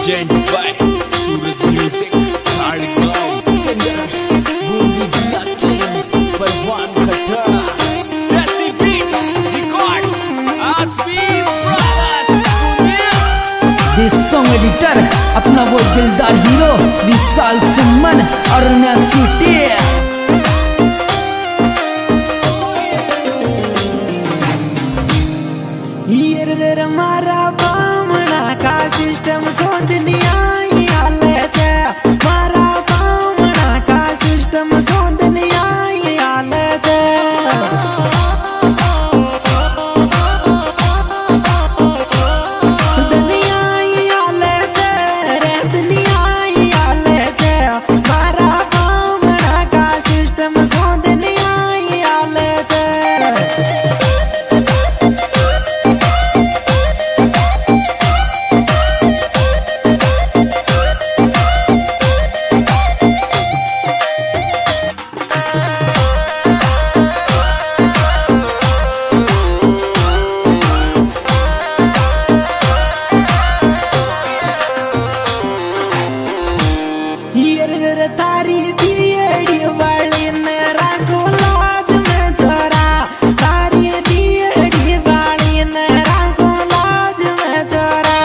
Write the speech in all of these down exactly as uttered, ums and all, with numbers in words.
Presented by Suraj Music, Khadgaon, Singer, Boomi Jila King, Parwan Khattar, Desi Beats, Records, Asbir Brothers, Sunil. This song editor अपना वो दिलदार hero विशाल सुमन और नसीटी ये मारा बामना का सिस्टम सोंदनिया हालत मारा बामना का सिस्टम सोंदनिया हालत दुनिया हालत रे दुनिया हालत मारा बामना का सिस्टम सोंदनिया हालत तारी दियड़ी वाली ने राखो लाज में छोरा तारी दियड़ी वाली ने राखो लाज में छोरा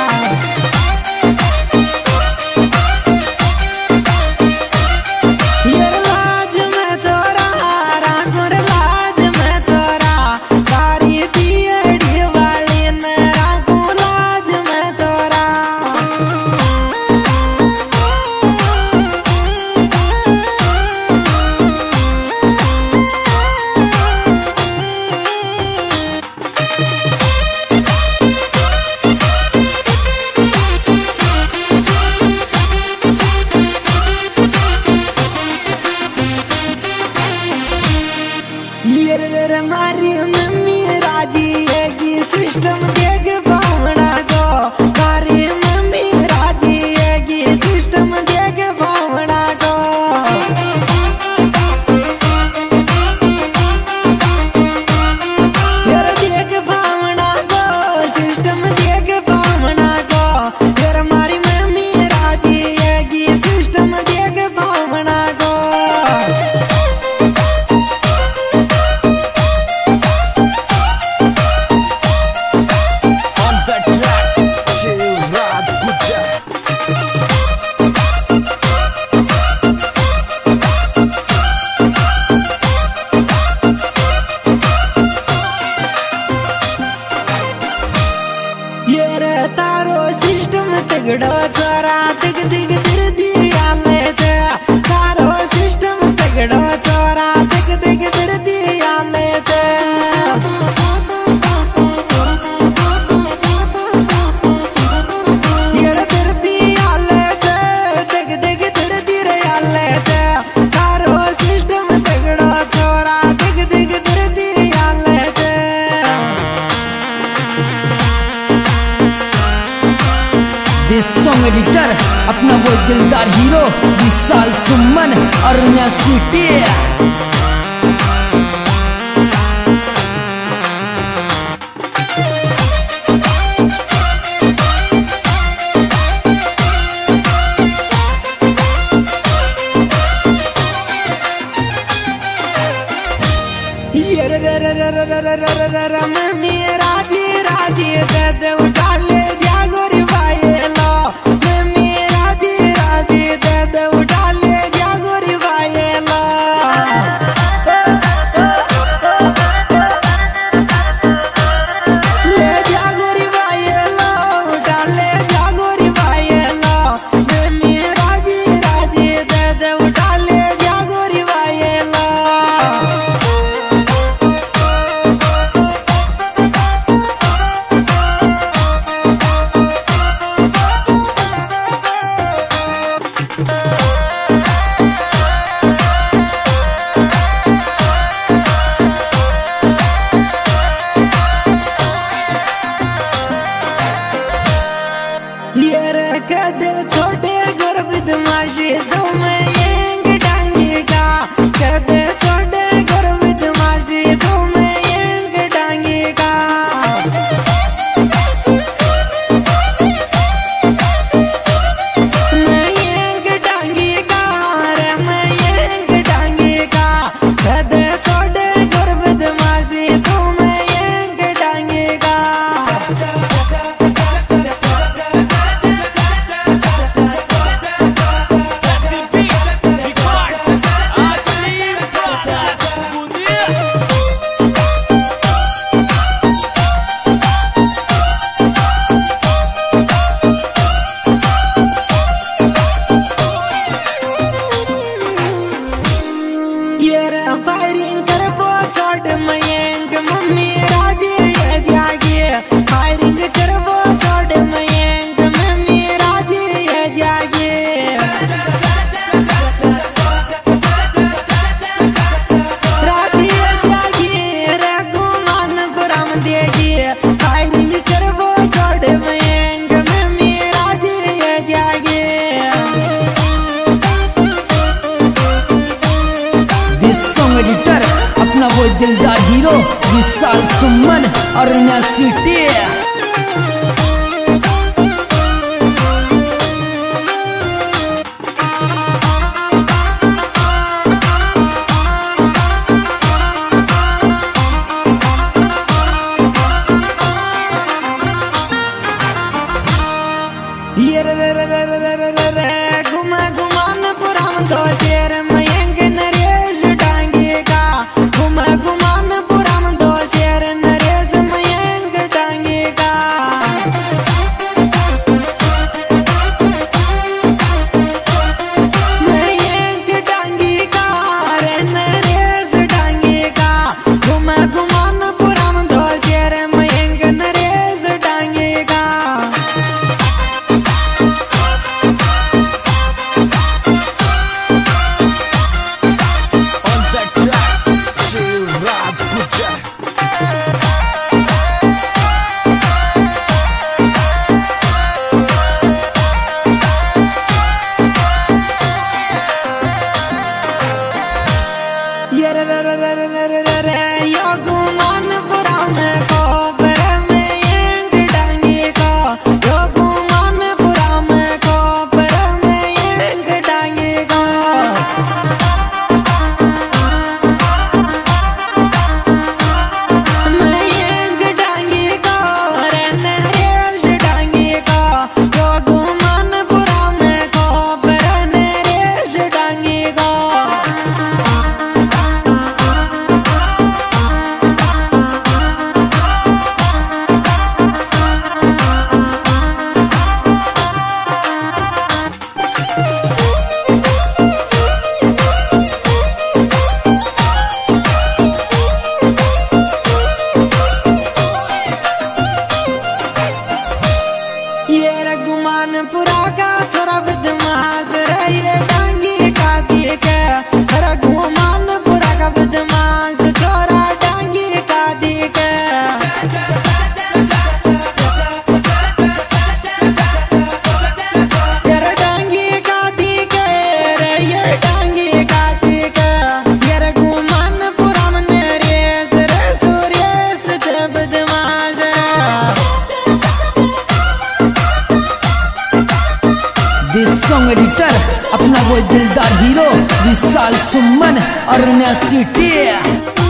ये लाज में छोरा राखो लाज में छोरा तारी दियड़ी वाली ने राखो लाज में छोरा ये मारी मम्मी राजी है कि सिस्टम देख भावना को मारी मम्मी राजी है कि सिस्टम देख भावना को यार देख भावना को सिस्टम देख भावना को यार मारी मम्मी राजी है कि सिस्टम देख भावना को तारो सिस्टम तगड़ो चोरा दिग दिग दिर दिया ले तारो सिस्टम तगड़ो चोरा दिग दिग दिर दिया ले यार दिर दिया ले दिग दिग दिर दिया ले तारो सिस्टम तगड़ो चोरा दिग दिग दिर दिया ले This song editor अपना वो दिलदार हीरो विशाल सुमन और नसीटी ये रे रे रे रे रे रे रे रे मम्मी राजी राजी दे दे उठा ले जागोरी भाई लो मम्मी राजी राजी दे दे उठा ले जागोरी भाई लो ले जागोरी भाई लो उठा ले जागोरी भाई लो मम्मी राजी राजी दे दे उठा ले जागोरी भाई लो कदे छोटे घर बदमाशी तुम्हें येंग डांगेगा कदे छोटे घर बदमाशी तुम्हें येंग डांगेगा वो दिलदार हीरो विशाल सुमन और नया सिटी। ये रे रे रे रे रे रे रे रे घुमा घुमान पुराम दो शेर मयंक नरेश डांगे का घुमा घुमान पुराम दो शेर नरेश मयंक डांगे का मयंक डांगे का रे नरेश डांगे का घुमा घुमान पुराम दो शेर मयंक नरेश डांगे का। ये रे रे रे रे रे रे रे रे यो गुमान पुरा में कोबर में यंग डांगे को यो गुमान पुरा में कोबर में यंग डांगे को मैं यंग डांगे को रे नरेश डांगे को यो गुमान पुरा में कोबर नरेश डांगे को। ये रघुमानपुरा का छोरा बदमाश रे ये डांगी का दिख रघुमानपुरा का बदमाश छोरा डांगी का दिख ये डांगी का दिख रे ये डांगी का दिख ये रघुमानपुरा में नरेश रे सूर्येश चे बदमाश। दिस सॉन्ग एडिटर अपना वो दिलदार हीरो विशाल सुमन और नया सिटी।